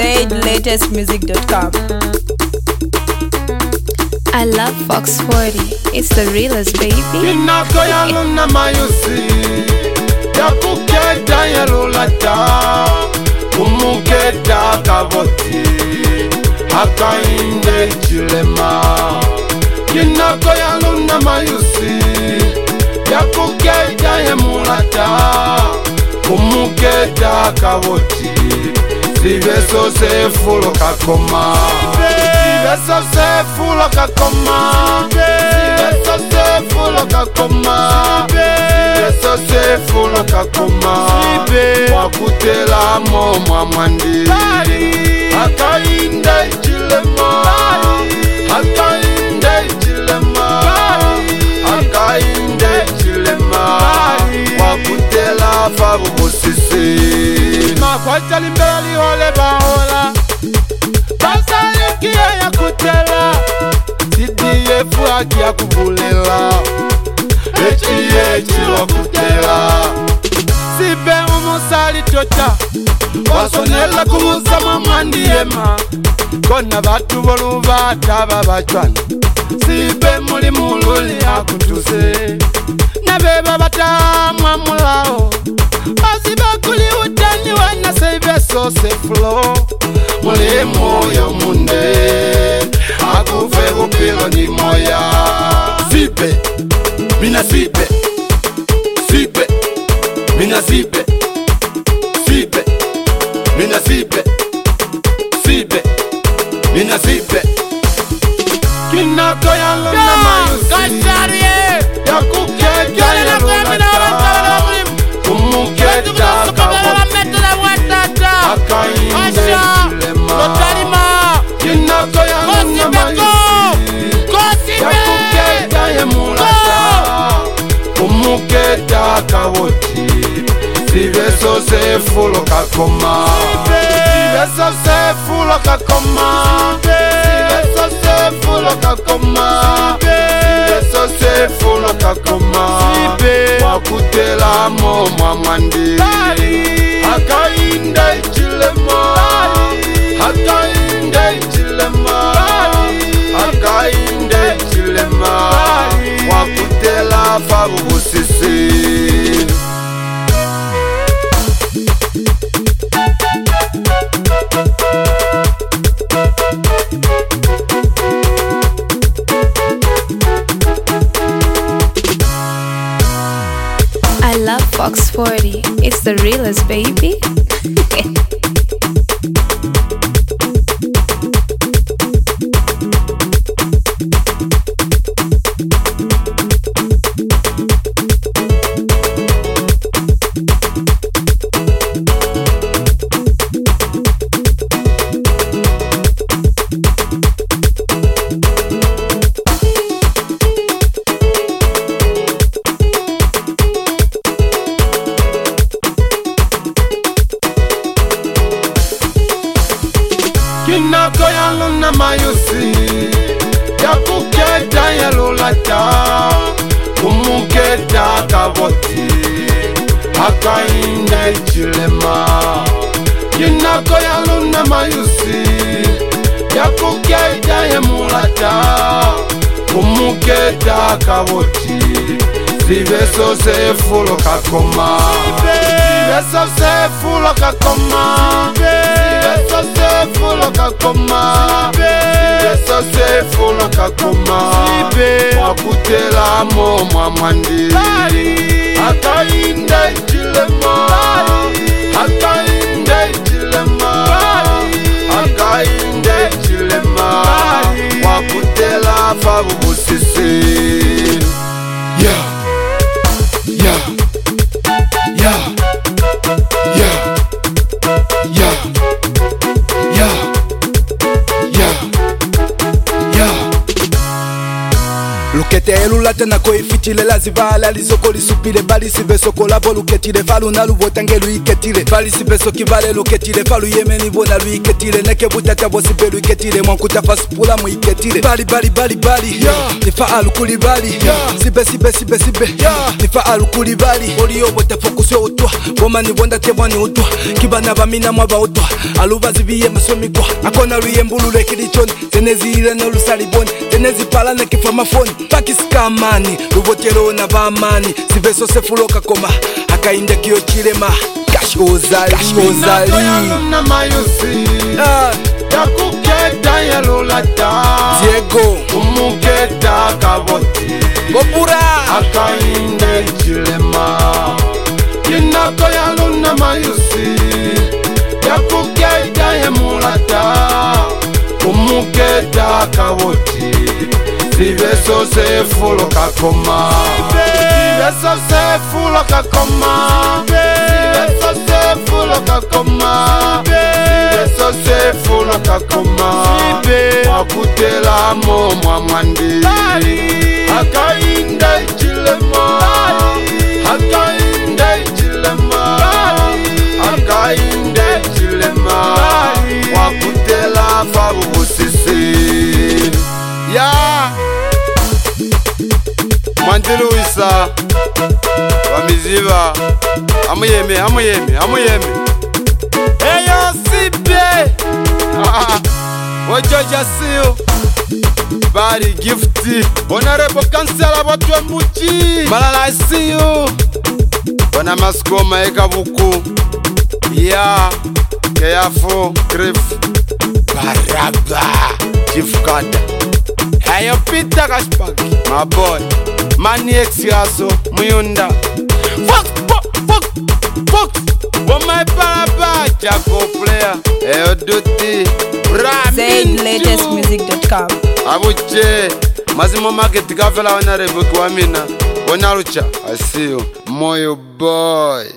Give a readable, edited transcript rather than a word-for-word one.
played latestmusic.com. I love Fox 40. It's the realest, baby. Kinako ya luna mayusi ya kukeda ya lulata kumukeda kaboti hakainde chilema. Kinako ya luna mayusi ya kukeda ya mulata kumukeda kaboti sibeso se fulo kakoma. Sibeso se fulo kakoma. Sibeso se fulo kakoma. Sibeso se fulo kakoma. Wakutela momwa mwandi hakainde chilema. Hakainde chilema. Hakainde chilema. Wakutela fabu musisi makwata limbeli hole bahola basa yekia ya kutela CDF haki ya kubulela echi wa kutela sibe umusali chocha wasonela kumusa mamandi yema kona batu boluva taba bachwana sibe muli mululi ya kutuse nabeba batamwa mulao Azibakuli utani wana save so safe flow. Mule moyo munde akufe upilo ni moya. Sipe, mina sipe. Sipe, mina sipe. Sipe, mina sipe. Sipe, mina sipe. Kinako ya luna mayusi ya kukeka ya luna kumuketa kaboti hakainde chilema. Kinako ya luna mayusi ya kuketa ya mulata kumuketa kaboti sibeso se fulo kakoma. Sibeso se fulo kakoma. Sibeso se fulo kakoma. Sibeso se fulo kakoma. Wakutela momwa mwandi hakainde chilema. Hakainde chilema. Hakainde chilema. Wakutela fabu busisi I love Fox 40. It's the realest, baby. Kinako ya luna mayusi ya kuketa ya lulata kumuketa kaboti hakainde chilema. Kinako ya luna mayusi ya kuketa ya mulata kumuketa kaboti sibeso se fulo kakoma. Sibeso se fulo kakoma. Sibeso se fulo kakoma. Sibeso se fulo kakoma. Wakutela momwa mwandi hakainde chilema. Hakainde chilema. Hakainde chilema. Wakutela fabu busisi. Yeah. Yeah. Yeah. Yeah. Yeah. Yeah. Yeah. Yeah. Lukete mulata nako ifitile lazibala lizokoli supile bali sibesoko labo luketile falu na lubotange luiketile bali sibeso kibale luketile falu yemeni bona luiketile neke butata bosibe luiketile mwankuta fasipula muiketile bali nifa alukuli bali sibe nifa alukuli bali oliyo bota fokusyo utwa bomani bonda tebwani utwa kibana bamina mwaba utwa alubazi biye masomikwa akona luyembulule kilichoni tenezile no lusaliboni tenezi pala na kifamafoni pakiskamani lubotelo na vamani siveso sefuloka koma akainde kiyo chilema kash ozali na mayusi yakuketa ya lulata Diego umuketa kaboti Bobura akainde chilema Yinako ya luna mayusi yakuketa ya mulata umuketa kaboti siveso sefuloka koma siveso sefuloka koma siveso sefuloka koma siveso sefuloka koma wakutela momwa mwandi akainde chilema akainde chilema akainde chilema wakutela fabusisi ya Mandiluisa wamiziva amuyeme eyo sibe ojoja siyo bari gifti honorable kansala botwe mbuchi malala siyo bona maskoma ekabuku ya keyafo grif baraba jifkada Heyo Peter Kashpaki, my boy, Mani Exiaso, Muyunda. Fox, oh my papa, Jaco player, Heyo Duty, ZaneLatestmusic.com. Abuche, Mazimo Market Gavela, Honorable Kwamina, Onarucha, I see you, Moyo boy.